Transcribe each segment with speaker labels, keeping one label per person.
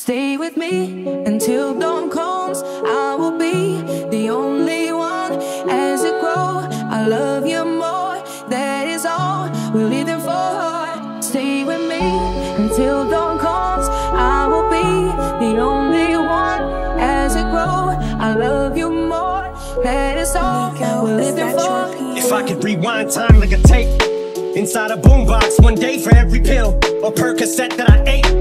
Speaker 1: Stay with me until dawn comes. I will be the only one. As it grows, I love you more. That is all we're living for. Stay with me until dawn comes. I will be the only one. As it grows, I love you more. That is all we're living for.
Speaker 2: If I could rewind time like a tape inside a boombox, one day for every pill or Percocet that I ate,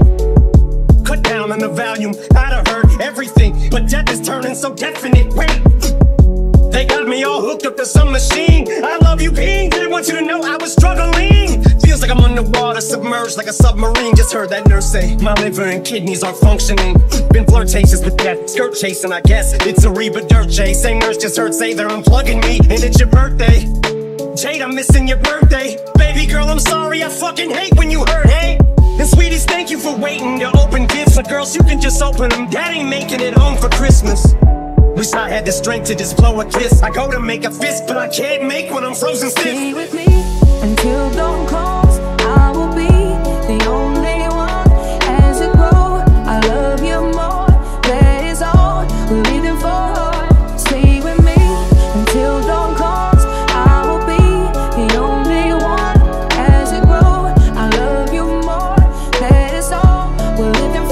Speaker 2: cut down on the volume, I'd have heard everything. But death is turning so definite. Wait, they got me all hooked up to some machine. I love you, Ping. Didn't want you to know I was struggling. Feels like I'm underwater, submerged like a submarine. Just heard that nurse say my liver and kidneys aren't functioning. Been flirtatious with death, skirt chasing, I guess. It's a Reba dirt chase. Same nurse just heard say they're unplugging me, and it's your birthday. Jade, I'm missing your birthday. Baby girl, I'm sorry, I fucking hate when you hurt, hey? And sweeties, thank you for waiting to open gifts. But girls, you can just open them. Dad ain't making it home for Christmas. Wish I had the strength to just blow a kiss. I go to make a fist, but I can't make when I'm frozen stiff.
Speaker 1: Stay with me until dawn comes. I will be the only one. As it grows, I love you more. That is all we're living for. Stay with me until dawn comes. I will be the only one. As it grows, I love you more. That is all we're living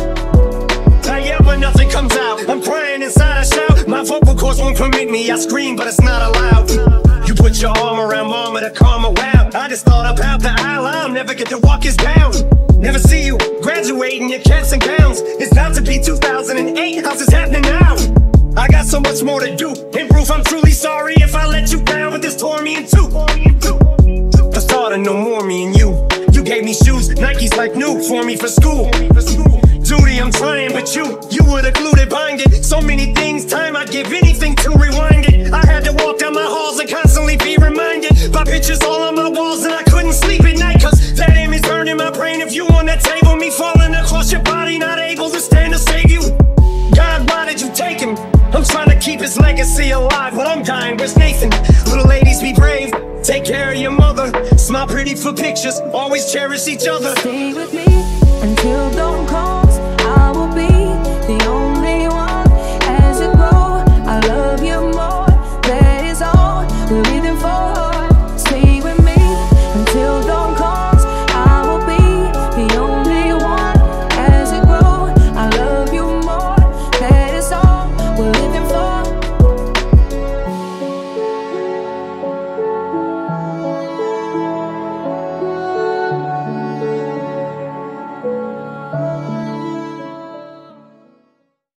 Speaker 1: for.
Speaker 2: I yell but nothing comes out. I'm crying inside, I shout. My vocal cords won't permit me. I scream, but it's not allowed. You put your arm around mama to calm her wow. I just thought about the aisle. I'll never get to walk us down. Never see you graduating your cats and gowns. It's about to be 2008. How's this happening now? I got so much more to do. In proof, I'm truly sorry if I let you down. But this tore me in two. The thought of no more me and you. You gave me shoes, Nikes like new for me for school. Duty, I'm trying, but you would've glued it, bind it. So many things, time I'd give anything to rewind it. I had to walk down my halls and constantly be reminded by pictures all on my walls, and I couldn't sleep at night, cause that image burned in my brain of you on that table, me falling across your body, not able to stand to save you. God, why did you take him? I'm trying to keep his legacy alive when I'm dying. Where's Nathan? Little ladies, be brave. Take care of your mother. Smile pretty for pictures. Always cherish each other.